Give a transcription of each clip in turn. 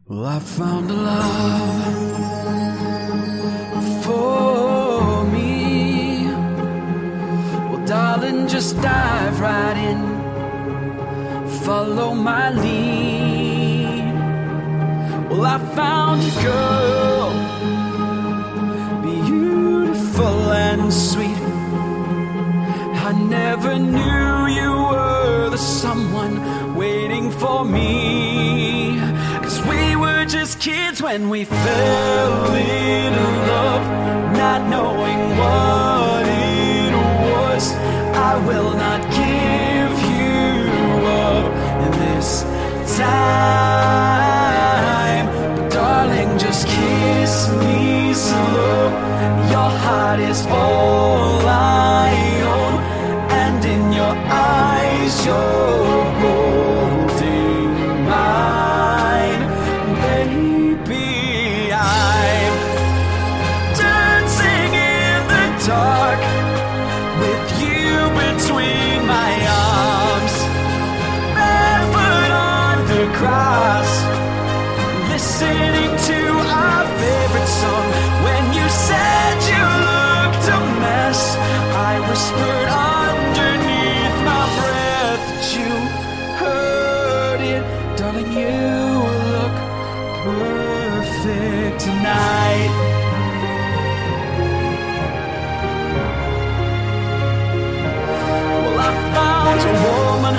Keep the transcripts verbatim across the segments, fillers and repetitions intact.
Well, I found a love for me. Well, darling, just dive right in, follow my lead. Well, I found a girl, beautiful and sweet. I never knew you were the someone waiting for me. Cause we were just kids when we fell in love, not knowing what it was. I will not give you up this time, but darling, just kiss me slow. Your heart is all I own, and in your eyes you're holding mine. Baby, I'm dancing in the dark with you between my arms, barefoot on the grass, listening to our favorite song. When you said you looked a mess, I whispered underneath my breath that you heard it. Darling, you look perfect tonight. Well, I found a woman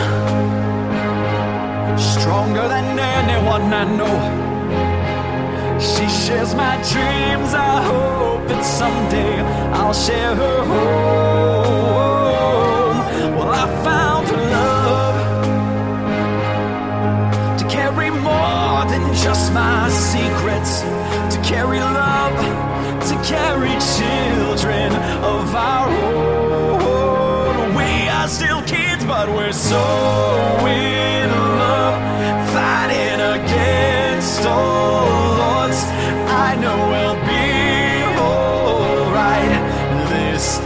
stronger than anyone I know. She shares my dreams. I hope that someday I'll share her home. Well, I found a love to carry more than just my secrets, to carry love, to carry children of our own. We are still kids, but we're so in love, fighting against all odds. I know we'll be alright this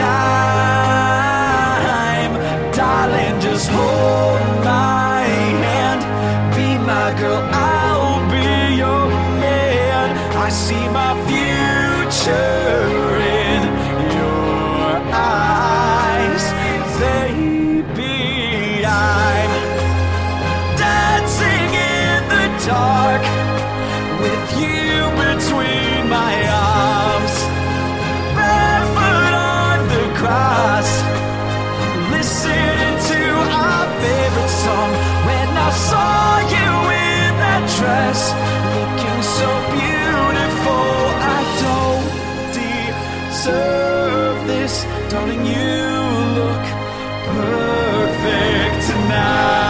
time. Darling, just hold my hand, be my girl, I'll be your man. I see my future in your eyes. Baby, I'm dancing in the dark with you between my arms, barefoot on the grass, listening to our favorite song. When I saw you in that dress, looking so beautiful, I don't deserve this. Darling, you look perfect tonight.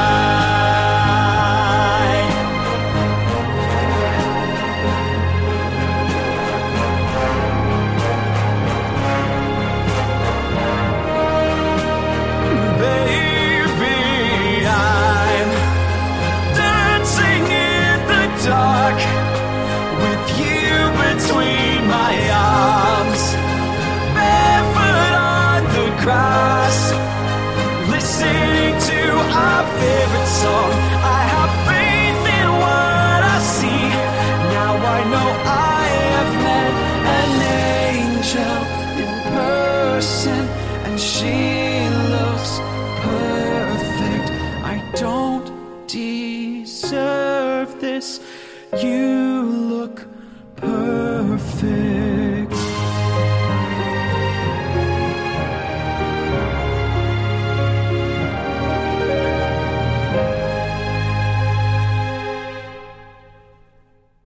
Dark with you between my arms, barefoot on the grass, listening to our favorite song. I have faith in what I see. Now I know I have met an angel in person, and she looks perfect. I don't deserve this. You look perfect.